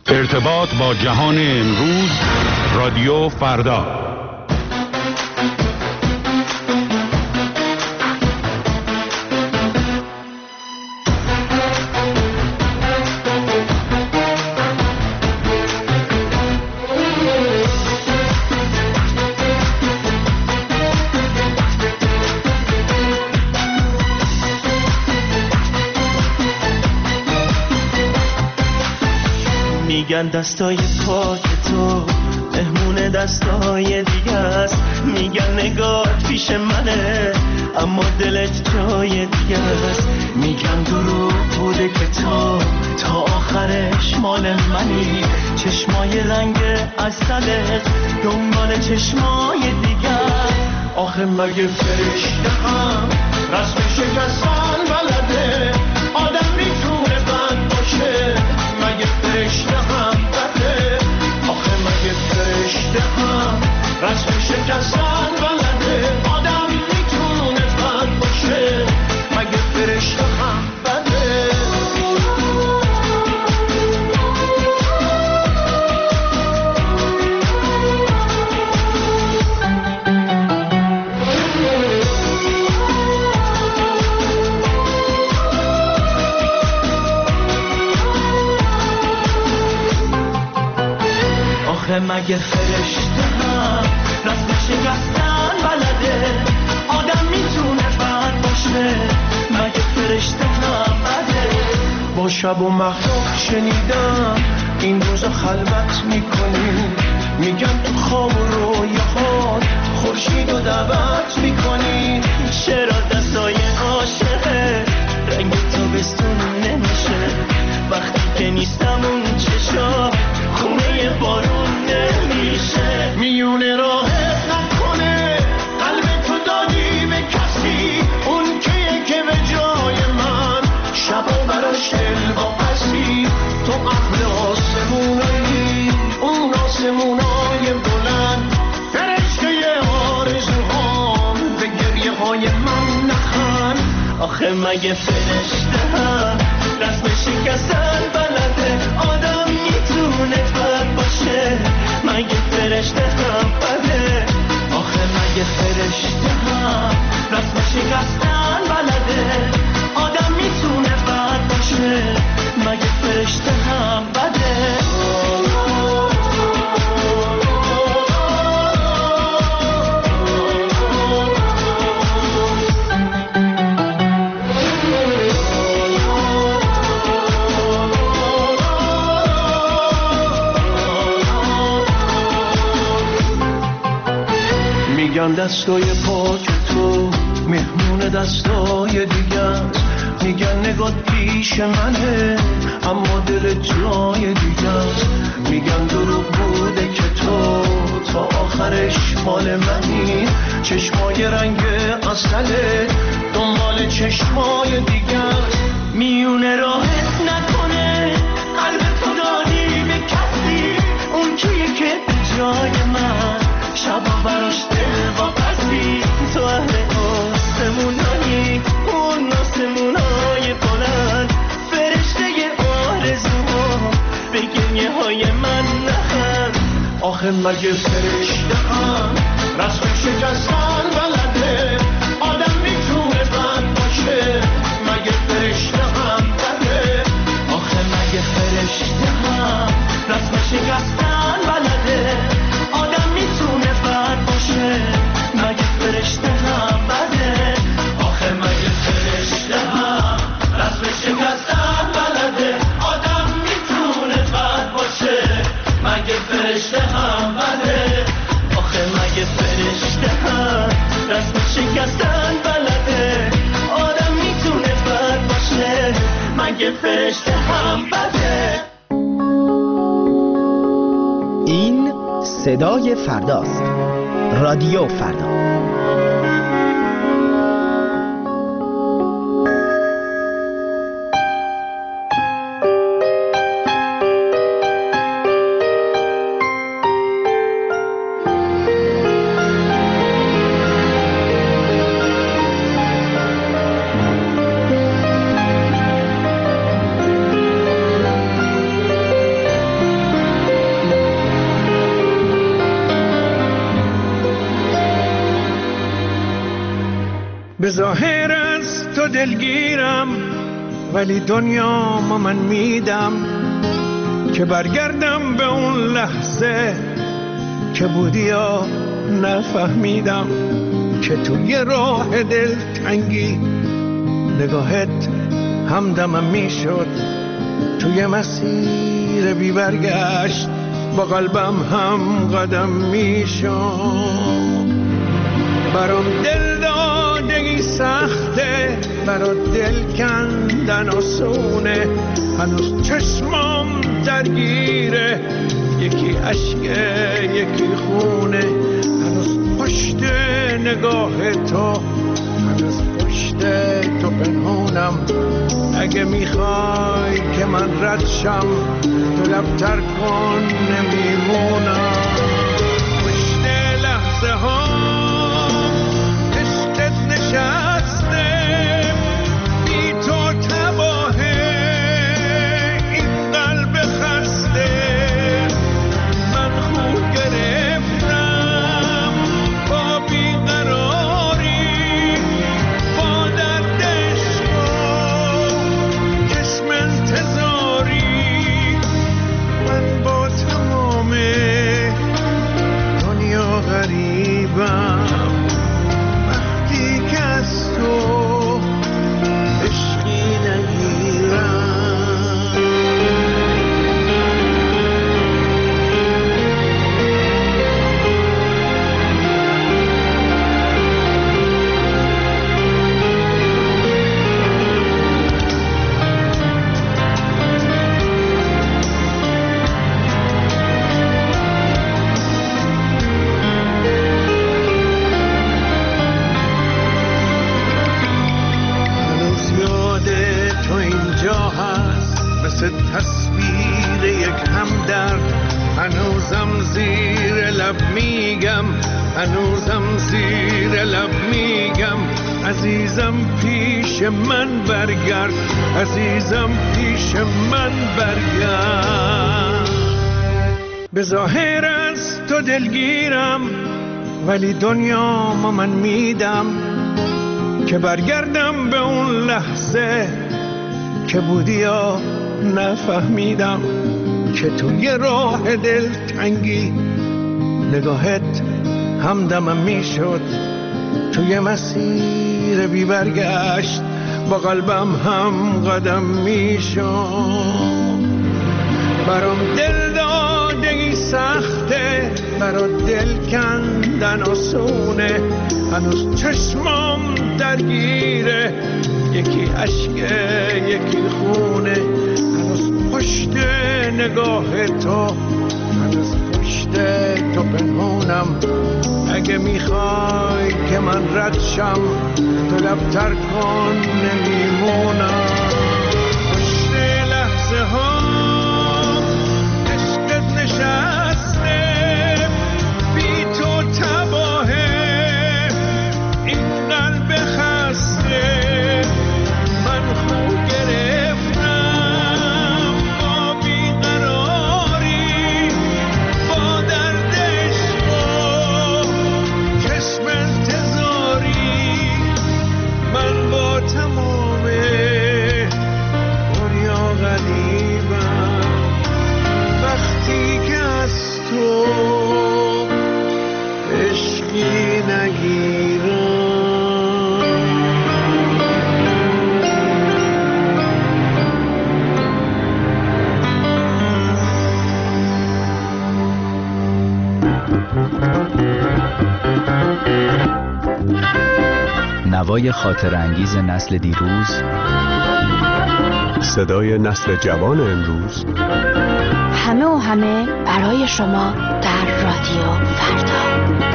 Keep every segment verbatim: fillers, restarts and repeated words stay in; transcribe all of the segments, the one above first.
ارتباط با جهان امروز، رادیو فردا. میگن دستای پاک تو مهمون دستای دیگه است، میگن نگاه پیش منه اما دلت جای دیگه است، میگن دروغ بوده که تو تا آخرش مال منی، چشمای رنگ عسلت دنبال چشمای دیگه. آخه مگه فرشته هم رسم شکستن بلده؟ آدم میتونه بند باشه؟ مگه فرشته هم بده؟ آخه مگه فرشته هم رسم شکستن بلده؟ آدم میتونه بند باشه؟ مگه فرشته هم بده؟ آخه مگه فرشته هم رسم شکستن بلده؟ آدم میتونه بند باشه؟ مگه فرشته هم بده؟ با شب و مخلوق شنیدم این روزا خلوت میکنی، میگن تو خواب و رویاهات خورشید و دعوت میکنی. چرا دستای عاشقه رنگ تابستون نمیشه؟ وقتی که نیستم اون چشا خونه بارون نمیشه. میونه راحت نکنه قلب تو دادی به کسی، اون کیه که به جای من شبا براش دل واپسی. تو اهل آسمونایی، اون آسمونای بلند، فرشته آرزوهام به گریه های من نخند. آخه مگه فرشته هم رسم شکستن بلده؟ آدم میتونه بد باشه؟ مگه فرشته هم بده؟ آخه مگه فرشته هم رسم شکستن بلده؟ آدم میتونه بد باشه؟ مگه فرشته هم بده؟ میگن دستای پاک تو مهمون دستای دیگه است، میگن نگاه پیش منه اما دل جای دیگه است، میگن دروغ بوده که تو تا آخرش مال منی، چشمای رنگ عسلت دنبال چشمای دیگه است. میونه راحت نکنه قلب تو دادی به کسی، اون کیه که به جای من شبا براش دل واپسی. تو اهل آسمونایی، اون آسمونای بلند، فرشته آرزوها به گریه های من نخند. آخه مگه فرشته هم رسم شکستن بلده؟ آدم میتونه بند باشه؟ مگه فرشته هم بده؟ آخه مگه فرشته هم رسم شکستن بلده؟ آدم میتونه بد باشه؟ مگه فرشته هم بده؟ آخه مگه فرشته هم رسم شکستن بلده؟ آدم میتونه بد باشه؟ مگه فرشته هم بده؟ آخه مگه فرشته هم رسم شکستن بلده؟ آدم میتونه بد باشه؟ مگه فرشته هم بده؟ این صدای فرداست. رادیو فردا. ظاهر از تو دلگیرم ولی دنیا ما من میدم که برگردم به اون لحظه که بودی یا نفهمیدم که توی راه دلتنگی نگاهت همدمم میشد توی مسیر بی برگشت با قلبم هم قدم میشد برام دل دادگی سخته برات دل کندن آسونه هنوز چشمام درگیره یکی عشقه یکی خونه هنوز پشت نگاه تو هنوز پشت تو پنهونم اگه میخوای که من رد شم تو لبتر کن نمیمونم پشت لحظه ها عشقت نشسته بی تو تباهه این قلب خسته من خون گرفتم با بیقراری با دردش چشم انتظاری من با تمام دنیا غریبم وقتی که از تو عشقی نگیرم هنوز یاد تو اینجا هست مثل تصویر یک همدرد هنوزم زیر لب میگم هنوزم زیر لب میگم عزیزم پیش من برگرد عزیزم پیش من برگرد به ظاهر از تو دلگیرم ولی دنیا ما من میدم که برگردم به اون لحظه که بودی یا نفهمیدم که توی راه دلتنگی نگاهت همدمم میشد توی مسیر بی برگشت با قلبم هم قدم میشد برام دل دادگی سخته برات دل کندن آسونه هنوز چشمام درگیره یکی عشقه یکی خونه هنوز پشت نگاه تو هنوز پشت تو پنهونم اگه میخوای که من رد شم تو لبتر کن نمیمونم پشت لحظه ها عشقت نشسته بی تو تباهه این قلب خسته من خون گرفتم با بیقراری با دردش چشم انتظاری من با تمام دنیا غریبم وقتی که از تو عشقی نگیرم نوای خاطر انگیز نسل دیروز، صدای نسل جوان امروز، همه و همه برای شما در رادیو فردا.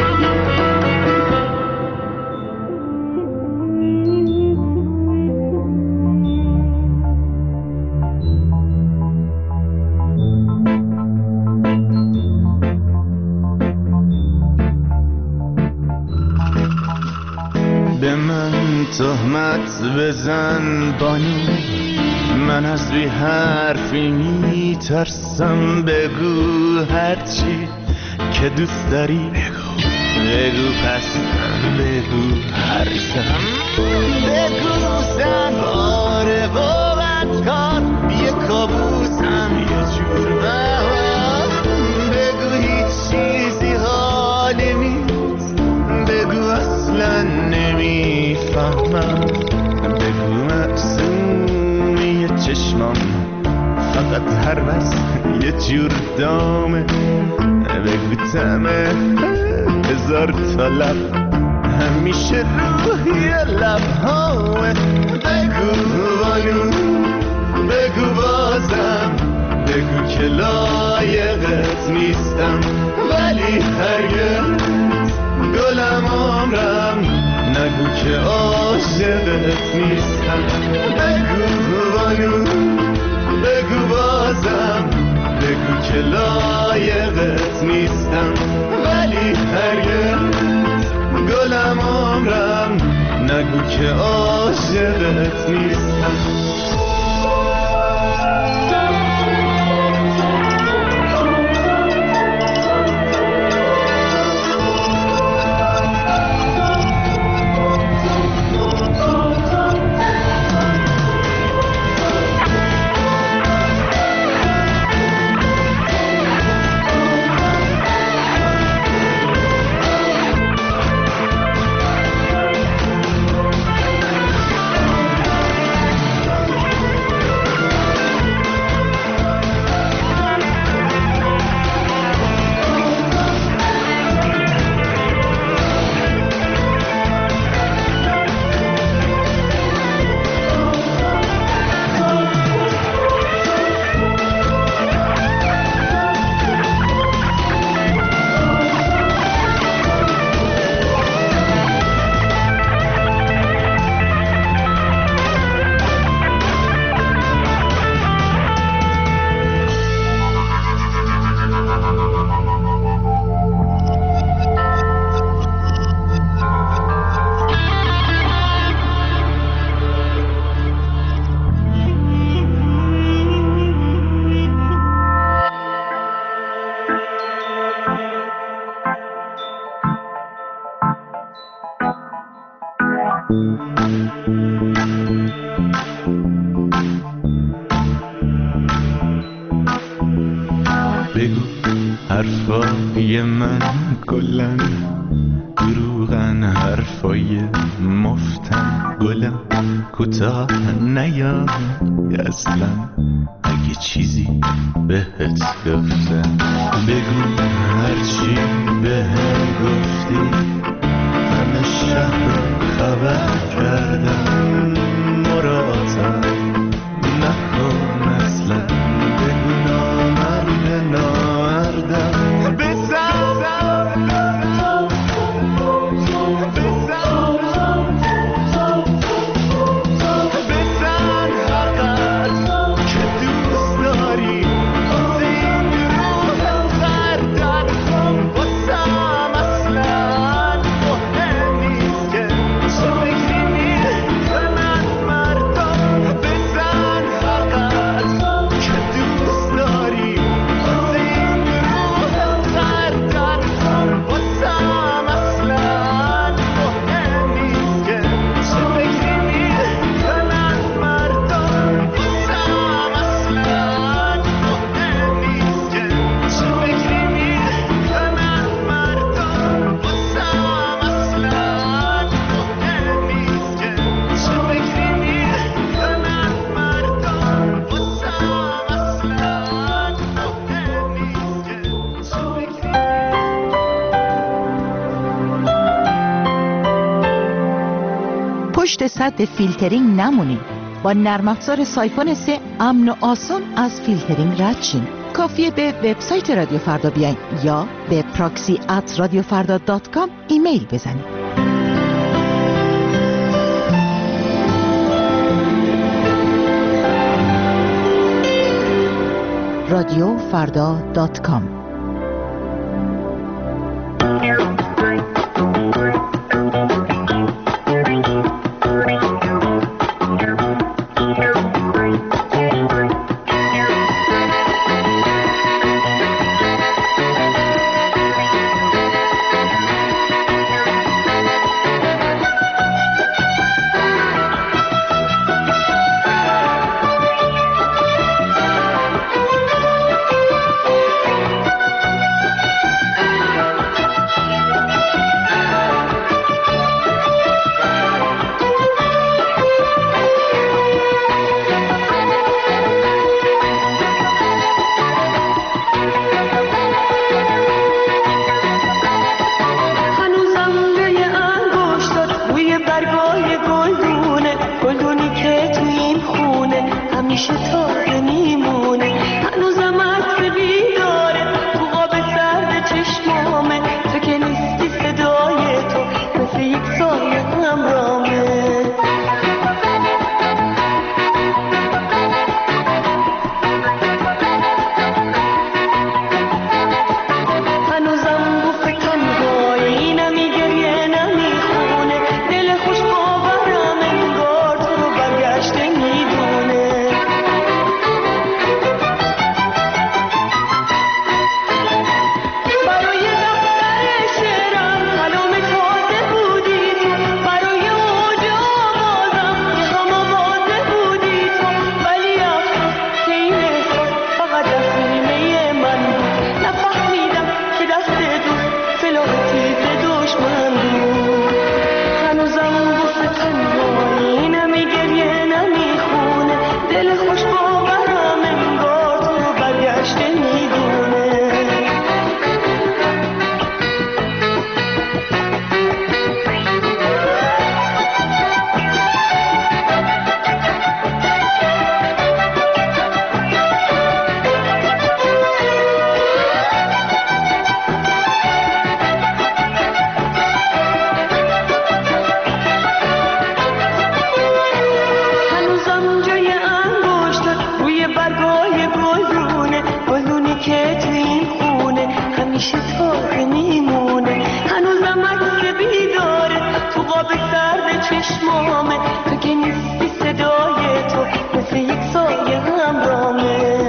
به من تهمت بزن بانی من از بی حرفی می ترسم بگو هرچی که دوست داری بگو بگو پس بگو هر زن بگو زن آره واقعا کار یه کابوسم یه جور بهار بگو هیچ چیزی حالی نیست بگو اصلا نمیفهمم بگو مقسومی چشمام فقط هر بس یه جور دامه بگو تمه هزار تا لب همیشه روحی لبهامه بگو بانو بگو بازم بگو که لایقت نیستم ولی هرگز گلم عمرم نگو که عاشقت نیستم بگو بانو بگو بازم بگو که لایقت نیستم ولی هرگز گلم عمرم نگو که عاشقت نیستم بگو حرفای من کلن دروغن حرفای مفتن گلم کوتاه نیا اصلا اگه چیزی بهت گفتم بگو هرچی بهم گفتی همه شهر خبر کردم مراتب نکن اصلا بگو نامرد نامردم بزن پشت سد فیلترینگ نمونید. با نرم افزار سایفون سه امن و آسان از فیلترینگ رد شین. کافیه به وبسایت رادیو فردا بیاین یا به پراکسی ات رادیو فردا دات کام ایمیل بزنید. رادیو فردا دات کام. همیشه تازه میمونه، هنوزم عکس بیداره تو قاب سرد چشمامه، تو که نیستی صدای تو مثل یک سایه همراهمه.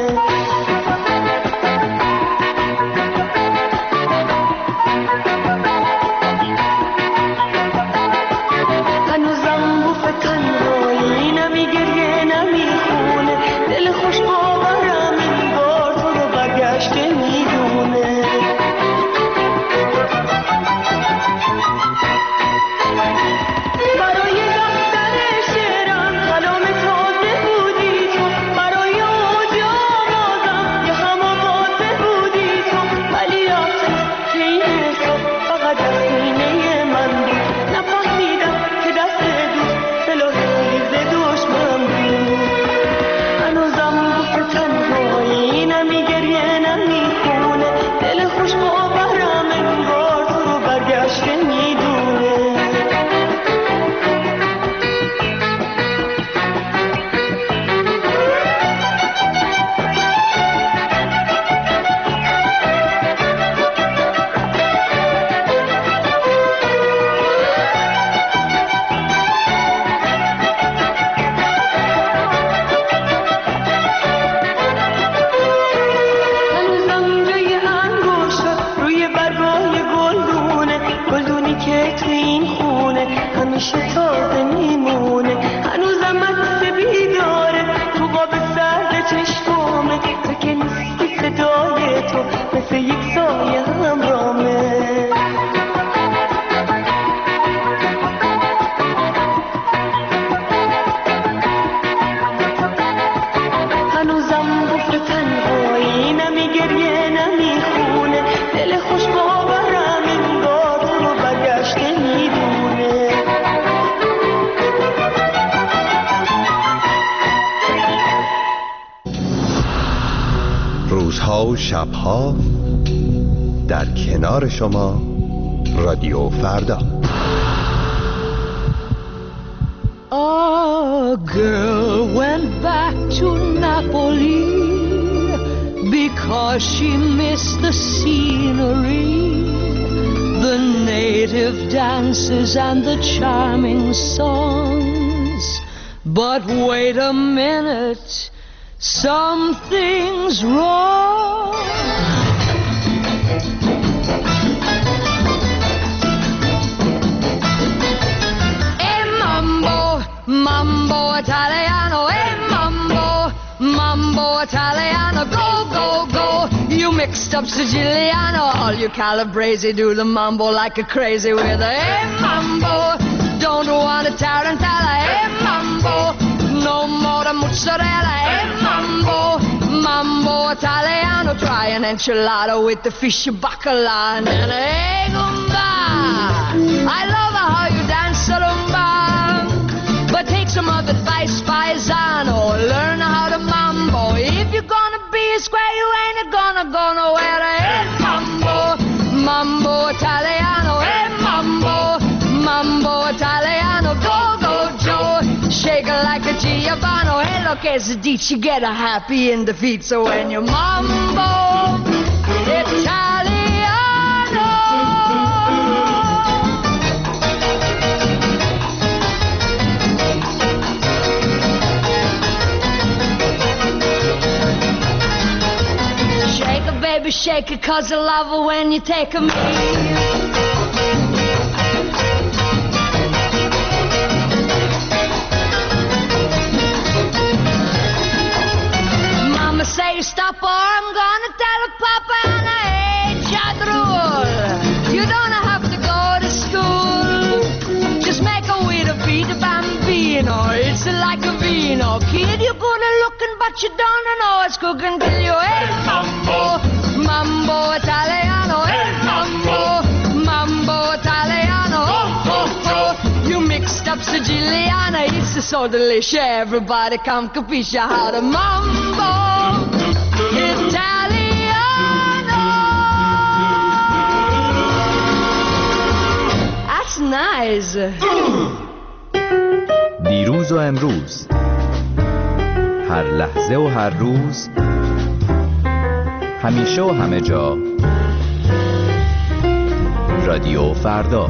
هنوزم بوف تنهایی نمیگریه نمیخونه، دل خوش باورم این بار تو رو برگشته میدونه. برای دفتر شعرم کلام تازه بودی تو، برای اوج آوازم یه هم آوازه بودی تو، ولی آخه که این حساب فقط از سینه من بود، نفهمیدم که دست دوست سلاح تیز دشمن بود. هنوزم بوف تنهایی نمیگریه نمیخونه، دل خوش باورم انگار تو رو برگشته میدونه. هنوزم جای انگشتات روی برگای گلدونه، گلدونی که تو این خونه همیشه تازه میمونه، هنوزم عکس بیداره تو قاب سرد چشمامه، تو که نیستی صدای تو مثل یک سایه همراهمه. هنوزم بوف تنهایی نمیگریه نمیخونه، دل خوش باورم انگار تو رو برگشته میدونه. روزها و شبها در کنار شما رادیو فردا. A girl went back to Napoli because she missed the scenery, the native dances and the charming songs. But wait a minute, something's wrong. Mambo Italiano, eh, mambo, mambo Italiano, go, go, go. You mixed up Siciliano, all you Calabrese do the mambo like a crazy with a, eh, mambo. Don't want a tarantella, eh, mambo. No more the mozzarella, eh, mambo. Mambo Italiano, try an enchilada with the fish bacala and then, eh, gumba. I love how you dance rumba. But take some of advice, paisano. Learn how to mambo. If you're gonna be a square, you ain't gonna go nowhere. Hey, mambo, mambo Italiano. Hey, mambo, mambo Italiano. Go, go, Joe. Shake it like a Giovanni. Hey, look, as a ditch, you get a happy in the feet. So when you mambo Italiano. Baby, shake it, cause I love it when you take a me. Mama say stop or I'm gonna tell her Papa and I hate your rule. You don't have to go to school, just make a way to be the bambino. It's like a vino. Kid, you're good at looking but you don't know it's cooking till you hate mambo. Mambo Italiano, eh, mambo, mambo Italiano, oh, oh, oh. You mixed up Siciliana, it's so delicious. Everybody come capisce how to mambo Italiano. That's nice. دیروز و امروز، هر لحظه و هر روز، همیشه و همه جا، رادیو فردا.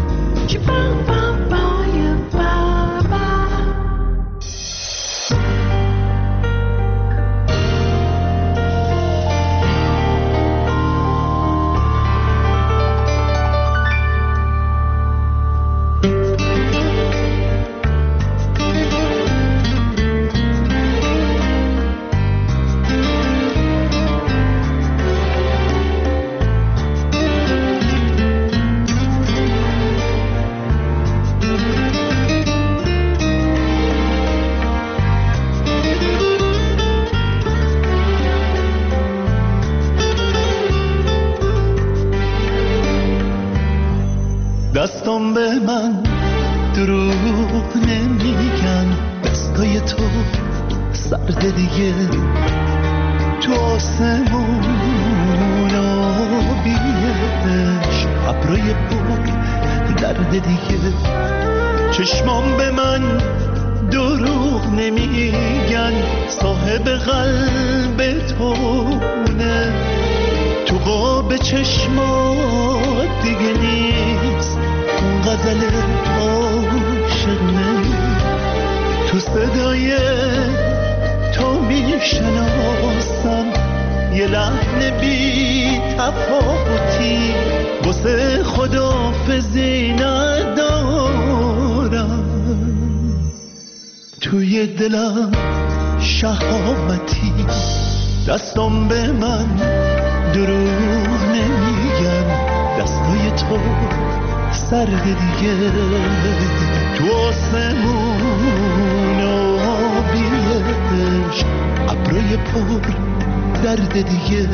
دستم به من دروغ نمیگن، دستای تو سرد دیگه، تو آسمون آبیش ابرای پر درد دیگه. چشمام به من دروغ نمیگن، صاحب قلب تونه، تو قاب چشمات دیگه نیست اون غزل عاشقونه. تو صدای تو میشناسم یه لحن بی تفاوتی، واسه خداحافظی ندارم، توی دلم شهامتی. دستم به من دروغ نمیگن، دستای تو سرد دیگه، تو آسمون آبیش ابرای پر درد دیگه.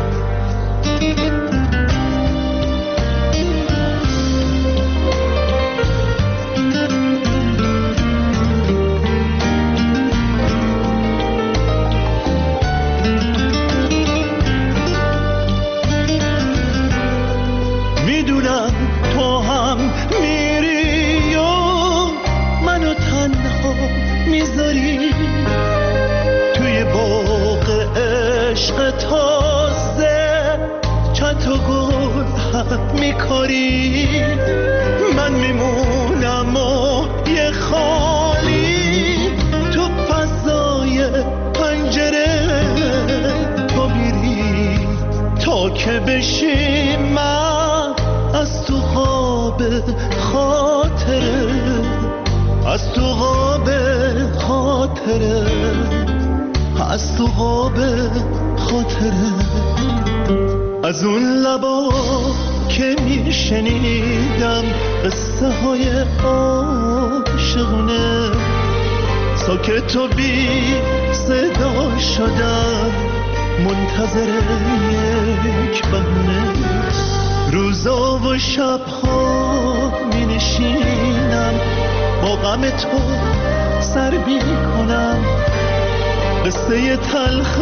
میدونم تو هم میری و منو تنها میذاری، توی باغ عشق تازه چند تا گل هم میکاری. من میمونم و یه خالی تو فضای پنجره، تو میری تا که بشی من از تو خواب خاطره، از تو خواب خاطره، از تو خواب خاطره. از اون لبا که میشنیدم قصه های عاشقونه، ساکت و بی صدا شدم منتظر یک بهونه. روزا و شبها می نشینم با غم تو سر بی کنم، قصه تلخ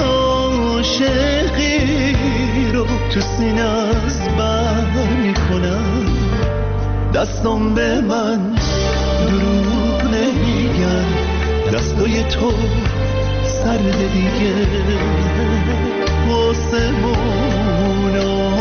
عاشقی رو تو سینه از بر می کنم. دستم به من دروغ نمیگن، دستای تو سرد دیگه، آسمون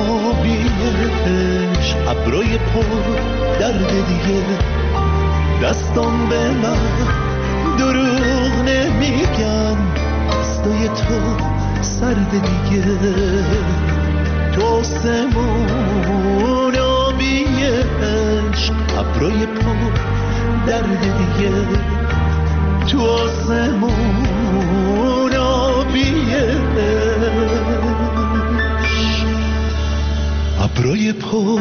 آبیش ابرای پر درد دیگه. دستم به من دروغ نمیگن، دستای تو سرد دیگه، تو آسمون آبیش ابرای پر درد دیگه، تو آسمون آبیش ابرای پر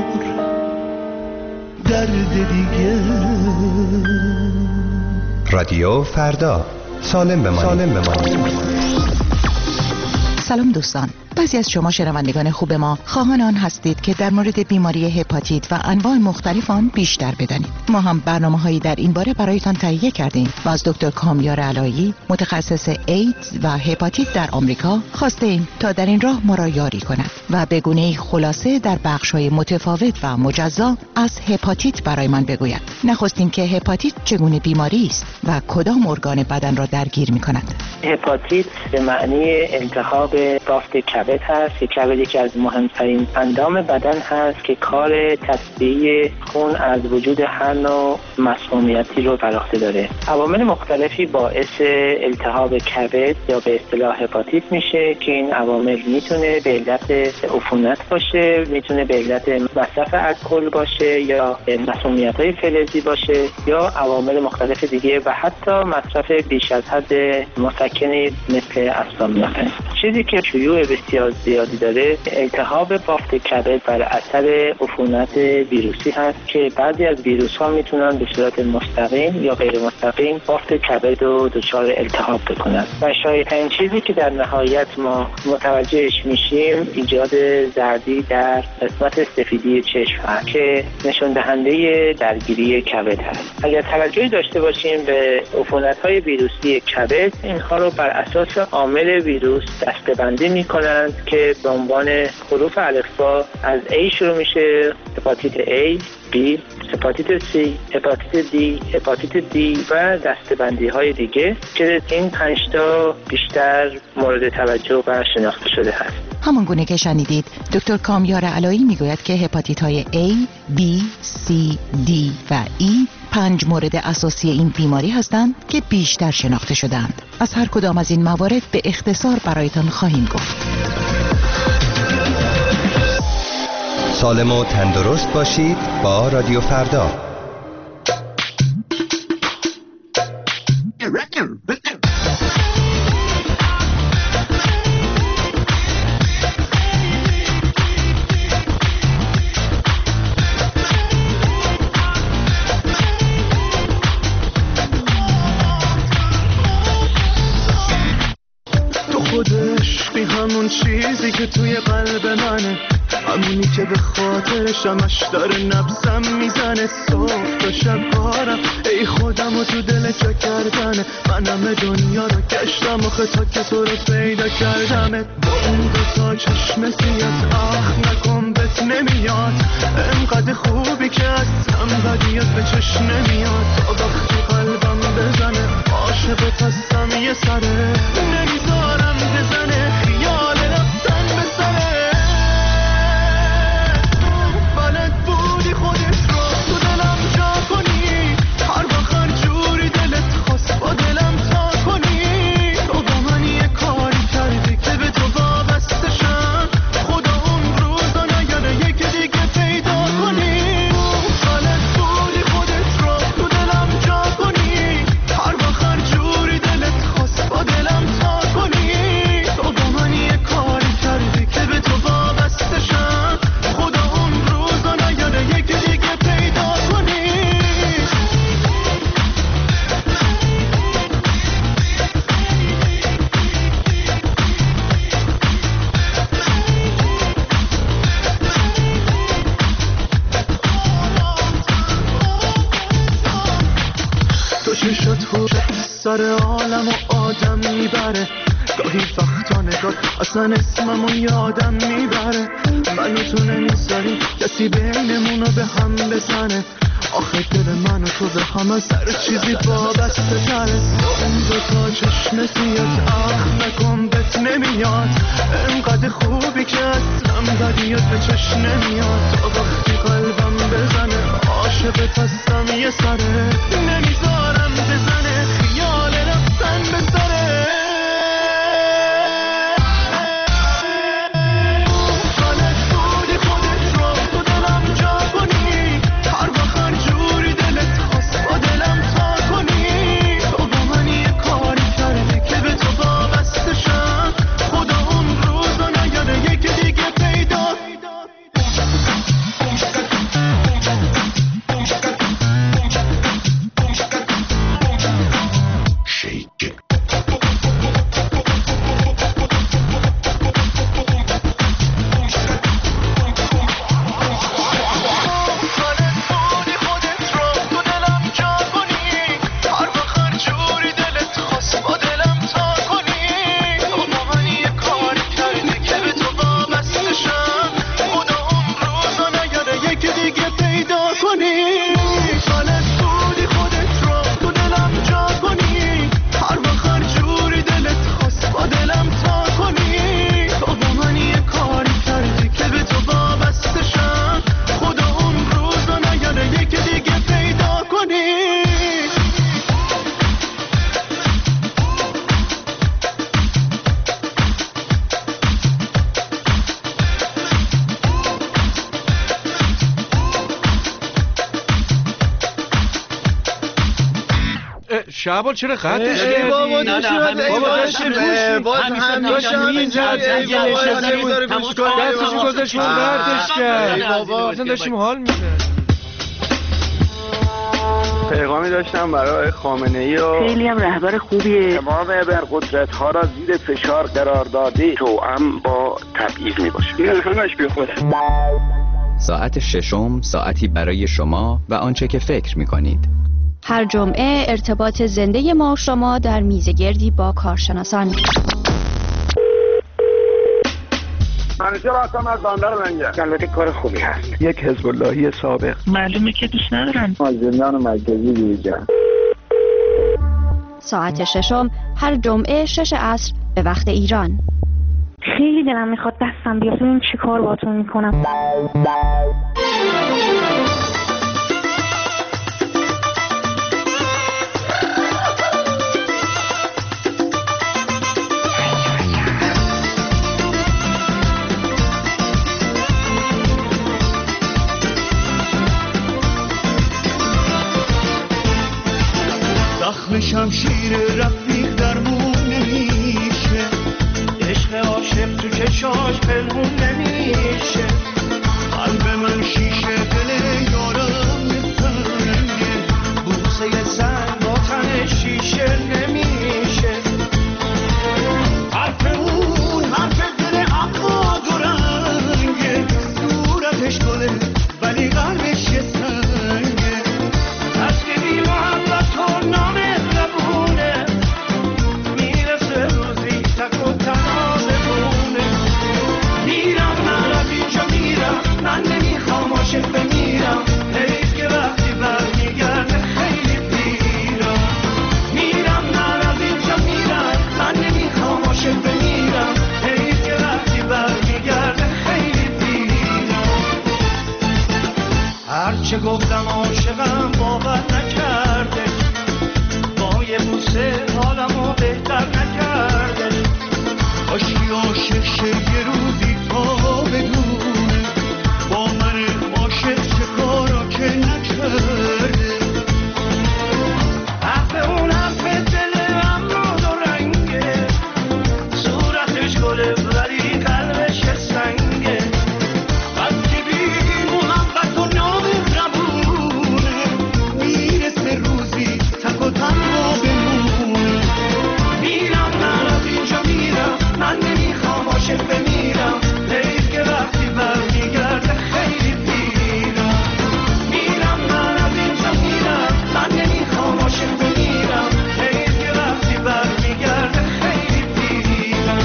درد دیگه. رادیو فردا، سالم بمانید. سالم بمانید. سلام دوستان، بعضی از شما شنوندگان خوب ما خواهان آن هستید که در مورد بیماری هپاتیت و انواع مختلف آن بیشتر بدانید. ما هم برنامه‌هایی در این باره برایتان تهیه کردیم و از دکتر کامیار علایی، متخصص ایدز و هپاتیت در آمریکا، خواسته ایم تا در این راه ما را یاری کند و به گونه‌ای خلاصه در بخش‌های متفاوت و مجزا از هپاتیت برایمان بگوید. نخستین که هپاتیت چگونه بیماری است و کدام ارگان بدن را درگیر می‌کند. هپاتیت به معنی التهاب بافت کبد هست که کبد یکی از مهمترین اندام بدن هست که کار تصفیه خون از وجود هر نوع مسمومیتی رو بر عهده داره. عوامل مختلفی باعث التهاب کبد یا به اصطلاح هپاتیت میشه که این عوامل میتونه به علت عفونت باشه، میتونه به علت مصرف الکل باشه یا مسمومیت‌های فلزی باشه یا عوامل مختلف دیگه و حتی مصرف بیش از حد مسکنی مثل اسپامین. چیزی که شیوع بسیار زیادی داره التهاب بافت کبد بر اثر عفونت ویروسی هست که بعضی از ویروس‌ها میتونن به صورت مستقیم یا غیر مستقیم بافت کبد رو دچار التهاب بکنن و شایع‌ترین چیزی که در نهایت ما متوجهش میشیم ایجاد زردی در قسمت سفیدی چشم هست که نشون دهنده درگیری کبد هست. اگر توجهی داشته باشیم به عفونت‌های ویروسی کبد، اینها رو بر اساس عامل ویروس دسته‌بندی می‌کنند که به عنوان حروف الفبا از A شروع میشه، هپاتیت A، B، هپاتیت C، هپاتیت D، هپاتیت D و دسته‌بندی‌های دیگه که این پنج تا بیشتر مورد توجه و شناخته شده هست. همان گونه که شنیدید دکتر کامیار علایی میگوید که هپاتیت های A، B، C، D و E پنج مورد اساسی این بیماری هستند که بیشتر شناخته شدند. از هر کدام از این موارد به اختصار برایتان خواهیم گفت. سالم و تندرست باشید با رادیو فردا. همون چیزی که توی قلب منه، همونی که به خاطرش همش داره نبضم میزنه. صبح و شب کارم ای خودم و تو دل چه کردنه، من همه دنیا رو گشتم آخه تا که تو رو پیدا کردمه. با اون دو تا چشم سیات آخ نکن بهت نمیاد، انقدر خوبی که اصلا بدیت به چشم نمیاد. تا وقتی قلبم بزنه عاشقت هستم یه سره، نمیذارم بزنه خیال رفتن به سره. بلد بودی خودت رو تو دلم جا کنی، هر وقت هر جوری دلت خواست با دلم تا کنی. تو با من یه کاری کردی که به تو وابسته شم، خدا اون روزا نگره یکی دیگه پیدا کنی. بلد بودی خودت رو تو دلم جا کنی، هر وقت هر جوری دلت خواست با دلم تا کنی. تو با من یه کاری کردی که به تو وابسته شم، خدا اون روزا نگره یکی دیگه پیدا کنی. تو چشات خوش سر عالم و آدم میبره، گاهی وقتا نگاه اصلا اسممو یادم میبره. منو تو نمیذاری کسی بینمونو به هم بزنه، آخه دل منو تو به هم از هر چیزی وابسته تره. اون دو تا چشم سیات آخ نکن بهت نمیاد، انقدر خوبی که اصلا بدیت به چشم نمیاد. تا وقتی قلبم بزنه عاشقت هستم یه سره، نمیذارم بزنه خیال رفتن به سره. شعبان چرا قطعش ای کردی؟ بابا داشتیم باز هم داشتم میزد دستشو گذاشت اون قطعش کرد. ای بابا اصلا داشتیم حال میزد. پیغامی داشتم برای خامنه‌ای و خیلی هم رهبر خوبیه. تمام ابرقدرت ها را زیر فشار قرار داده توأم با تبعیض میباشه. این همش بیخوده. ساعت ششم ساعتی برای شما و آنچه که فکر میکنید. هر جمعه ارتباط زنده ما و شما در میزگردی با کارشناسان. منیجر هستم از بندر منگه. البته کار خوبی هست. یک حزب اللهی سابق. معلومه که دوست ندارن. از زندان مرکزی بیرون. ساعت ششم هر جمعه شش عصر به وقت ایران. خیلی دلم میخواد دستم بیاد ببینم چی کار باهاتون میکنم. زخم شمشیر رفیق درمون نمیشه، عشق عاشق تو چشاش پنهون نمیشه. قلب من شیشه دل یارم سنگه، بوسه سنگ با تن شیشه نمیشه. حرف اون حرف دل اما دو رنگه، صورتش گله ولی قلبش یه سنگه. عشق بی محبت و نامهربونه، میرسه روزی تک و تنها بمونه. میرم من از اینجا میرم، من نمیخوام عاشق بمیرم. حیف که وقتی برمیگرده خیلی پیرم. میرم من از اینجا میرم، من نمیخوام عاشق بمیرم. حیف که وقتی برمیگرده خیلی پیرم. هرچه گفتم عاشقم باور نکرده، با یه بوسه حالمو بهتر نکرده. کاشکی عاشق شه یه روزی تا بدونه، با من عاشق چه کارا که نکرده. حرف اون حرف دل اما دو رنگه، صورتش گله ولی قلبش سنگه. وقتی بی محبت و نامهربونه، میرسه روزی تک و تنها بمونه. میرم من از اینجا میرم، من نمیخوام عاشق بمیرم. حیف که وقتی برمیگرده خیلی پیرم. میرم من از اینجا میرم، من نمیخوام عاشق بمیرم. حیف که وقتی برمیگرده خیلی پیرم.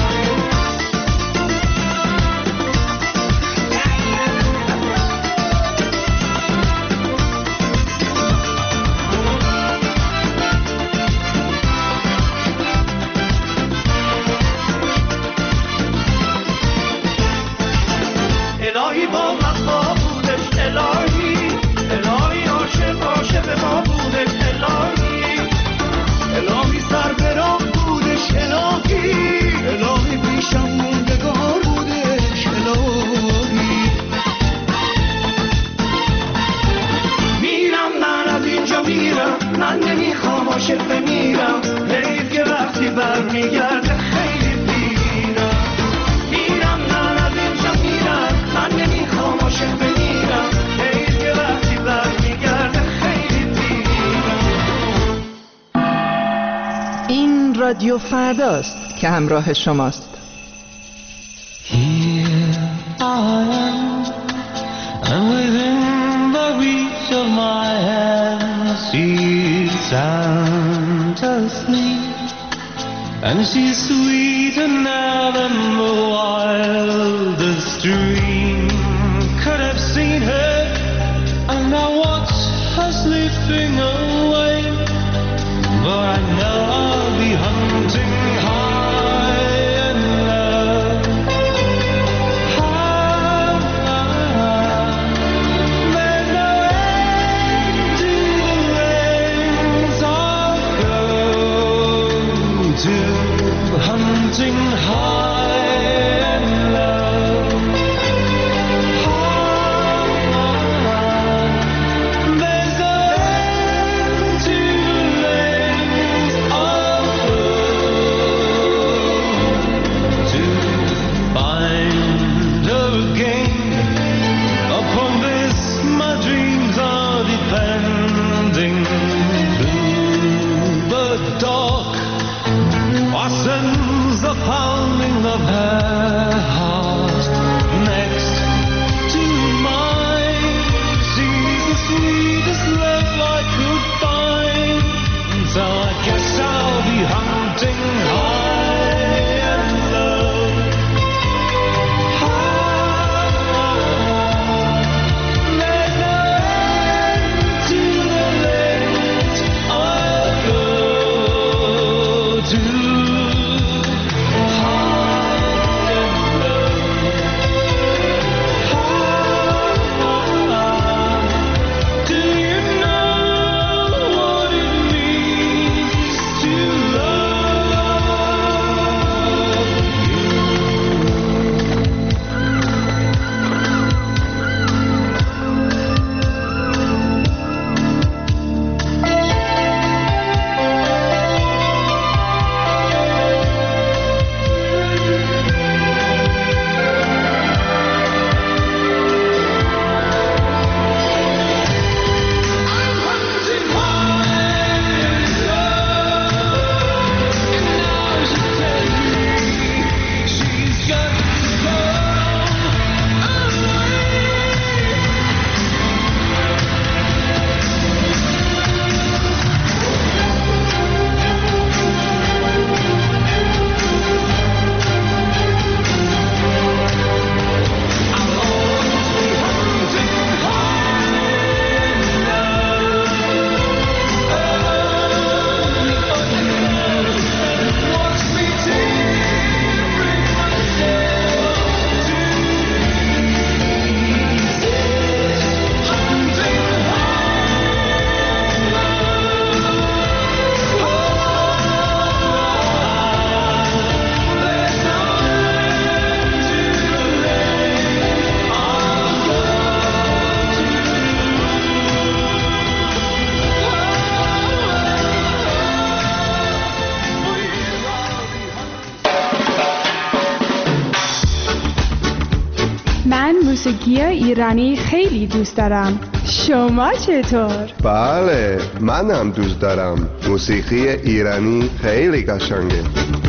الهی با وفا بودش، الهی الهی عاشق عاشق ما بودش. الهی الهی سر به راه بودش. الهی الهی پیشم موندگار بودش. الهی میرم من از اینجا میرم، من نمیخوام عاشق بمیرم. حیف که وقتی برمیگرده خیلی پیرم. میرم من از اینجا میرم، من نمیخوام عاشق بمیرم. حیف که وقتی برمیگرده خیلی پیرم. این رادیو فرداست که همراه شماست. And within the reach of my hand, she's sound asleep, and she's sweeter now than the wildest dream could have seen her. And I watch her slipping away, but I know I'll be hunting high and low. Hunting high and low. من موسیقی ایرانی خیلی دوست دارم. شما چطور؟ بله، من هم دوست دارم. موسیقی ایرانی خیلی قشنگه.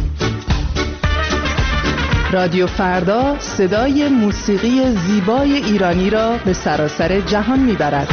رادیو فردا صدای موسیقی زیبای ایرانی را به سراسر جهان میبرد.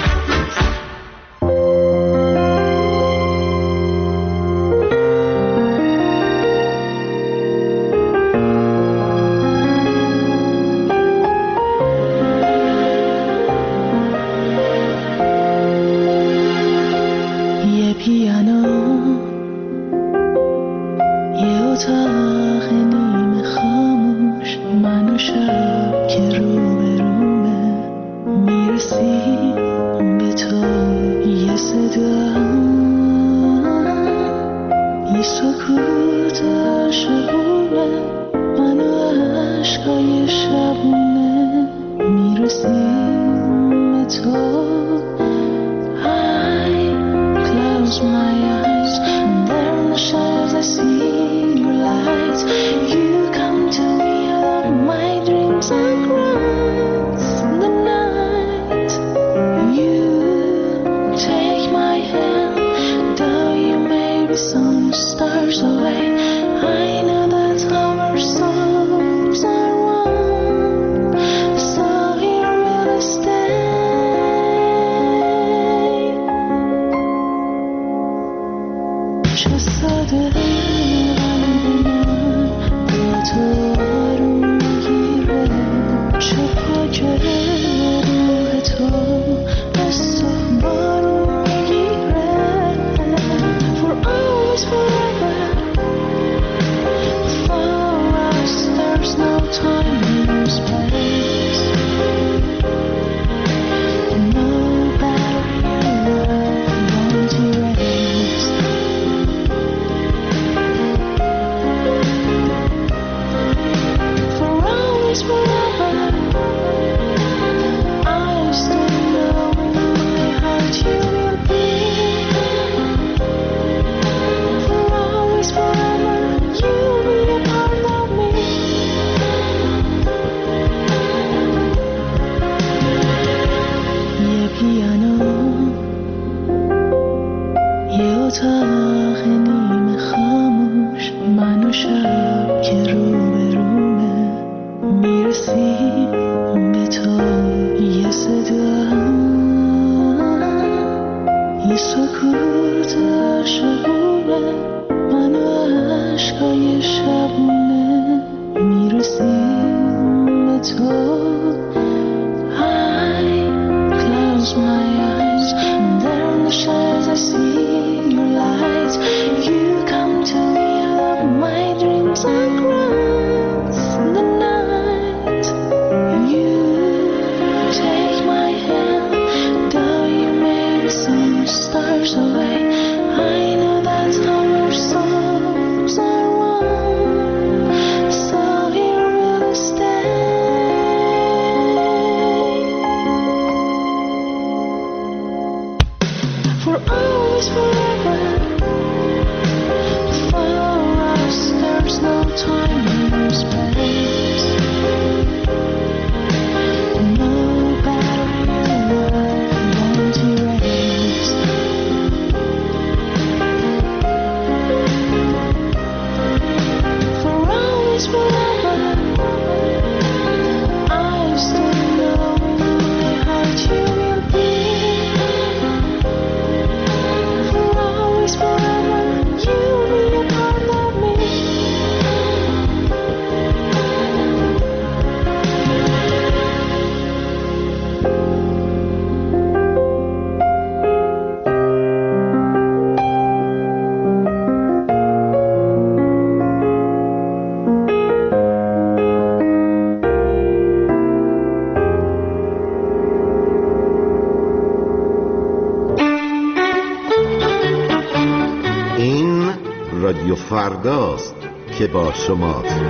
رادیو فرداست که با شماست.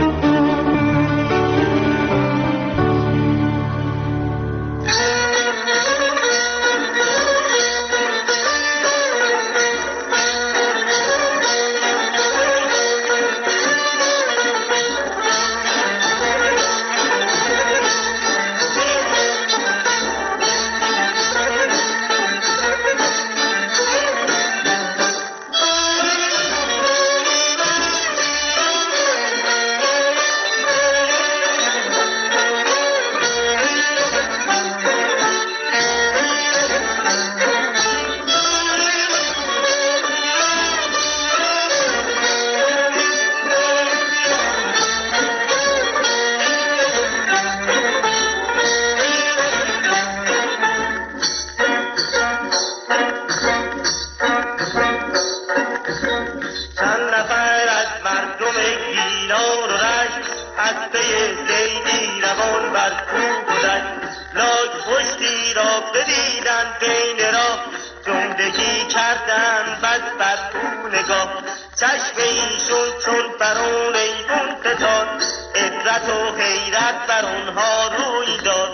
بر کوه بودن لاک پشتی را بدیدن بین را زندگی کردن بس بر او نگاه چشم ایشون چون برون ایوون فتاد عبرت و حیرت بر اونها روی داد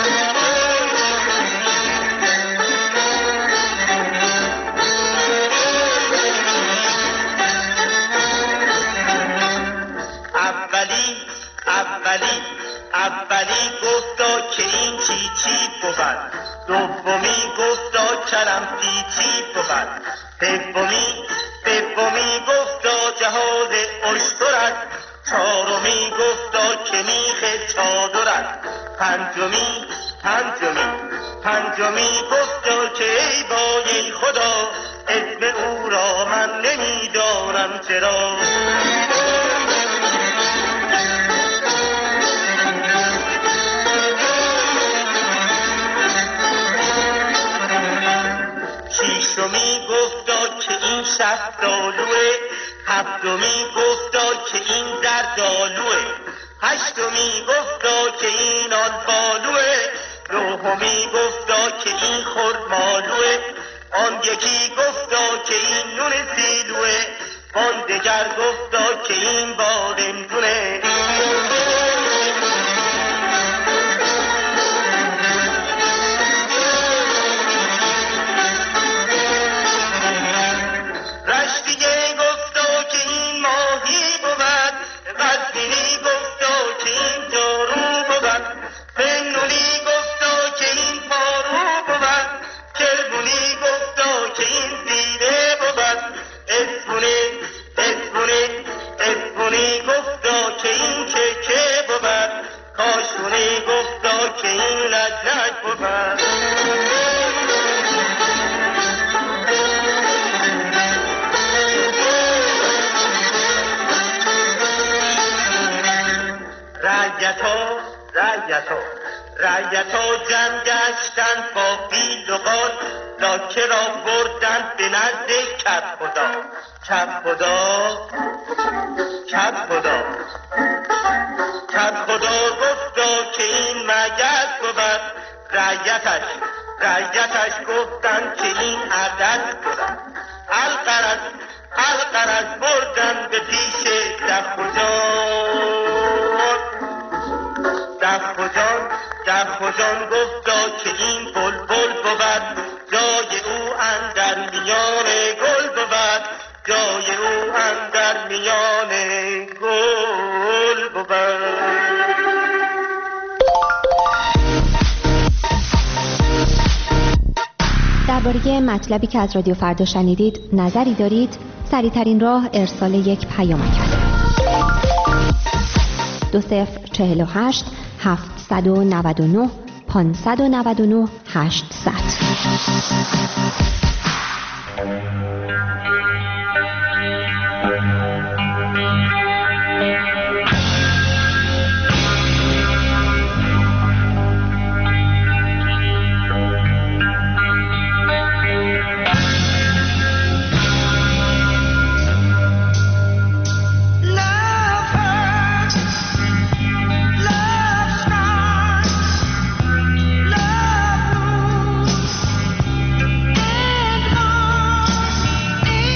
اولی اولی اولی گفتا که این چی چی بود دومی گفتا کلم پیچی بود سومی سومی گفتا جهاز اشترت چهارمی گفتا که میخ چادرت پنجمی پنجمی پنجمی گفتا که ای بای خدا اسم او را من نمیدانم چرا ششمی گفتا که این شفتالوه هفتمی گفتا که این زردالوه هشتمی گفتا که این آلبالوه نهمی گفتا که این خرمالوه آن یکی گفتا که این نون سیلوه آن دگر گفتا که این بادمجونه رعیتا جمع گشتن با بیل و قال لاکه را بردن به نزد کد خدا کد خدا کد خدا کد خدا گفتا که این مگس بود رعیتش رعیتش گفتن که این عدد بود القرض القرض بردن به پیش دفخجان دفخجان دفخجان گفتا که این بلبل بود جای او اندر میان گل بود جای او اندر میان گل بود. درباره مطلبی که از رادیو فردا شنیدید نظری دارید؟ سریع‌ترین راه ارسال یک پیامک است. دو صفر چهل و هشت هفتصد و نود و نه پانصد و نود و نه هشتصد. Love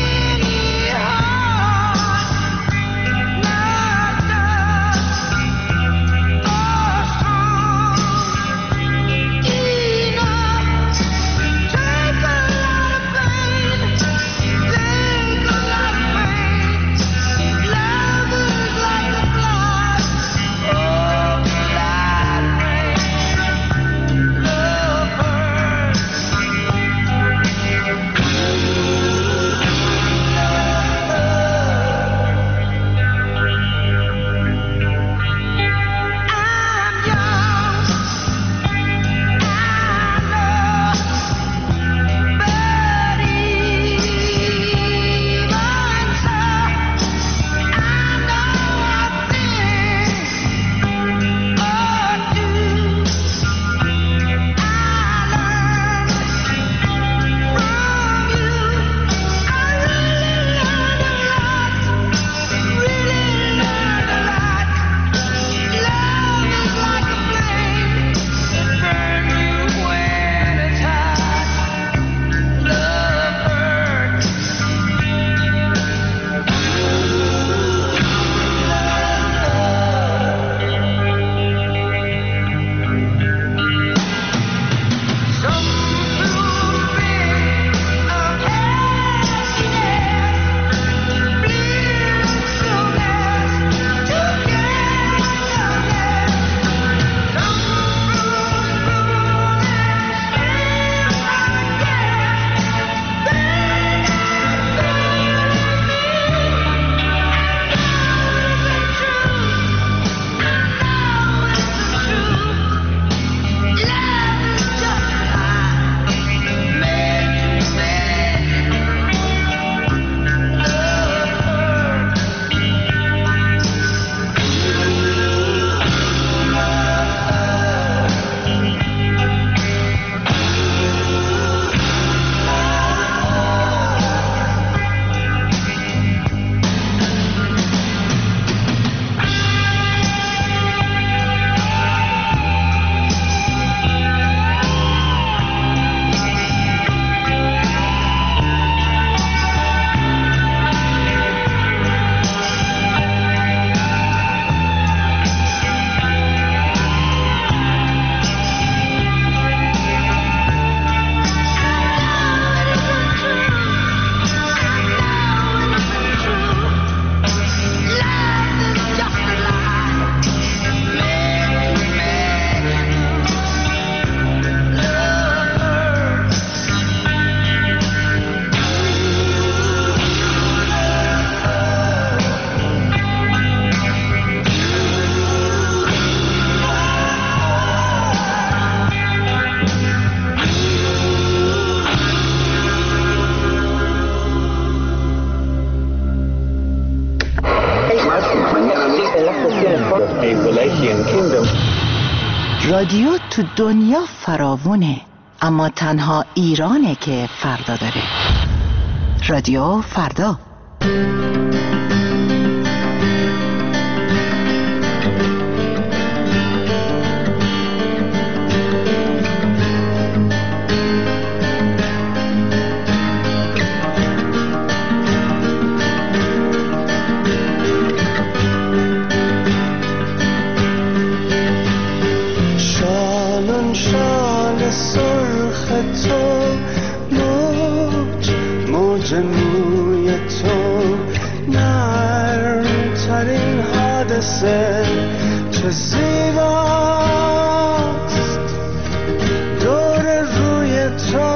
رادیو تو دنیا فراوونه، اما تنها ایرانه که فردا داره. رادیو فردا. موی تو نرم ترین حادثه چه زیباست دور روی تو.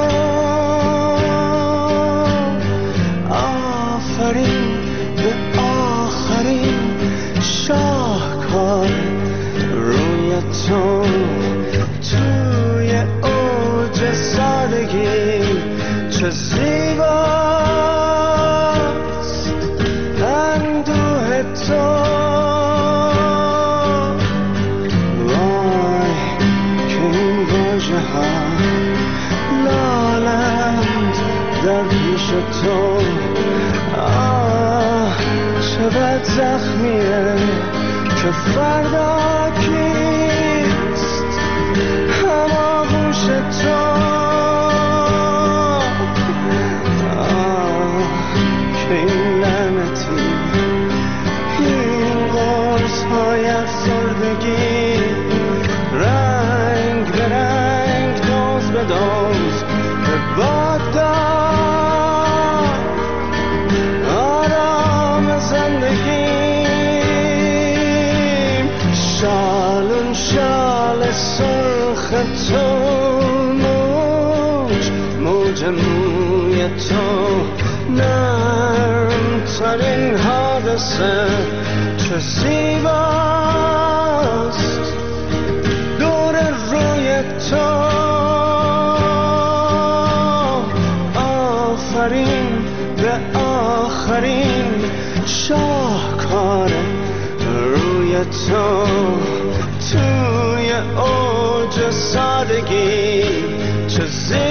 آفرین به آخرین شاهکار روی تو، توی اوج سادگی چه زیباست اندوه تو. وای که این واژه ها لالند در پیش تو. آه چه بد زخمیه که فردا کیست هماغوش تو. این لعنتی این قرص های افسردگی رنگ به رنگ دوز به دوز به باد داد آرام زندگیم. شالون شال سرخ تو، موج موج موی تو نرم ترین حادثه چه زیباست دور روی تو. آفرین به آخرین شاهکار روی تو، توی اوج سادگی چه زیباست